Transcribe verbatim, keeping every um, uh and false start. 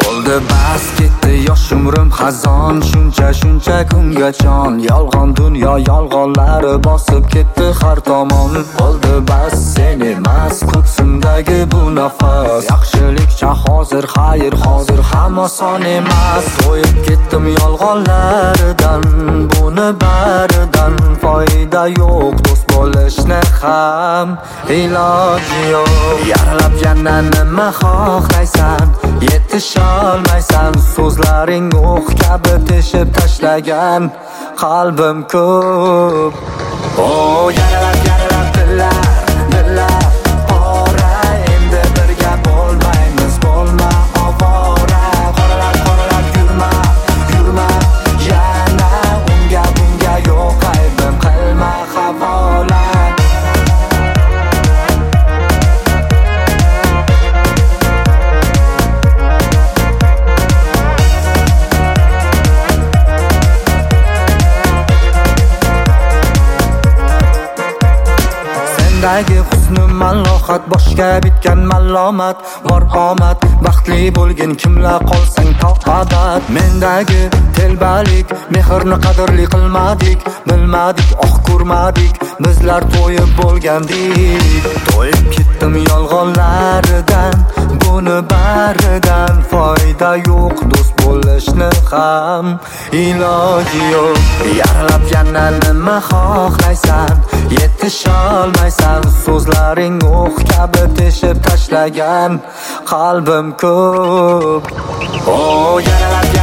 Bo'ldi bas ketdi yosh umrim xazon, shuncha shuncha kungachon. Yolg'on dunyo yolg'onlari bosib ketdi har tomon. Bo'ldi bas sen emas ko'ksimdagi bu nafas, yaxshilikcha hozir xayr hozir ham oson emas. To'yib ketdim yolg'onlaridan, buni baridan foyda yo'q, do'st bo'lishni ham iloji yo'q. Yaralab yana nima xohlaysan, yetisholmaysan, so'zlaring o'q kabi teshib tashlagan qalbim ko'p. Oh yaralab yaralab dillar dillar pora, endi birga bo'lmaymiz, bo'lma ovora. Qoralab qoralab yurma yurma yana unga bunga yo'q aybim, qilma havola. Sendagi husni malohat, boshga bitgan malomat, bor omad, baxtli bo'lgin kimlar qolsang to abad. Mendagi telbalik, mehrni qadrli qilmadik, bilmadik, oq ko'rmadik, bizlar to'yib bo'lgandik. To'yib ketdim yolg'onlaridan, buni baridan foyda yo'q, do'st bo'lishni ham iloji yo'q. Yaralab yana nima xohlaysan, yetisholmaysan, so'zlaring o'q kabi teshib tashlagan qalbim ko'p. Oh yaralab